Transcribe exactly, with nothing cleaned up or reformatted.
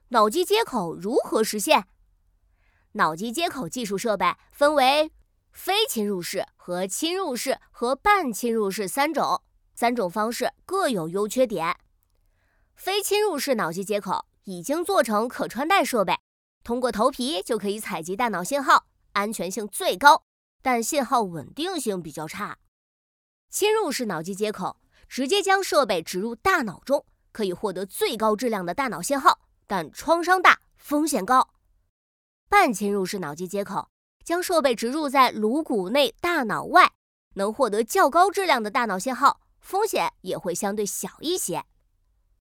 脑机接口如何实现？脑机接口技术设备分为非侵入式和侵入式和半侵入式三种，三种方式各有优缺点。非侵入式脑机接口已经做成可穿戴设备，通过头皮就可以采集大脑信号，安全性最高，但信号稳定性比较差。侵入式脑机接口直接将设备植入大脑中，可以获得最高质量的大脑信号，但创伤大，风险高。半侵入式脑机接口将设备植入在颅骨内大脑外，能获得较高质量的大脑信号，风险也会相对小一些。